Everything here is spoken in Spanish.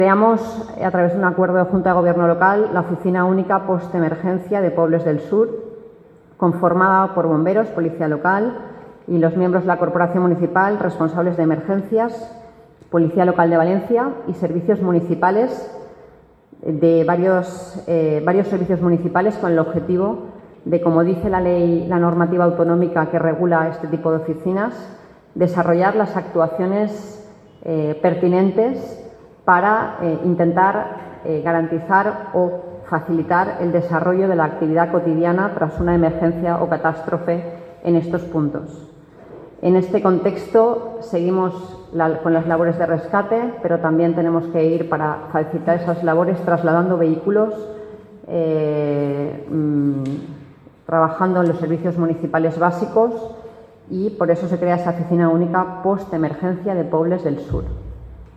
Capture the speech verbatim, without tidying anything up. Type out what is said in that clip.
Creamos, a través de un acuerdo de Junta de Gobierno local, la Oficina Única Postemergencia de Pobles del Sur, conformada por bomberos, policía local y los miembros de la Corporación Municipal responsables de emergencias, Policía Local de Valencia y servicios municipales de varios, eh, varios servicios municipales con el objetivo de, como dice la ley, la normativa autonómica que regula este tipo de oficinas, desarrollar las actuaciones eh, pertinentes para eh, intentar eh, garantizar o facilitar el desarrollo de la actividad cotidiana tras una emergencia o catástrofe en estos puntos. En este contexto seguimos la, con las labores de rescate, pero también tenemos que ir para facilitar esas labores trasladando vehículos, eh, mmm, trabajando en los servicios municipales básicos y por eso se crea esa Oficina Única Postemergencia de Pobles del Sur.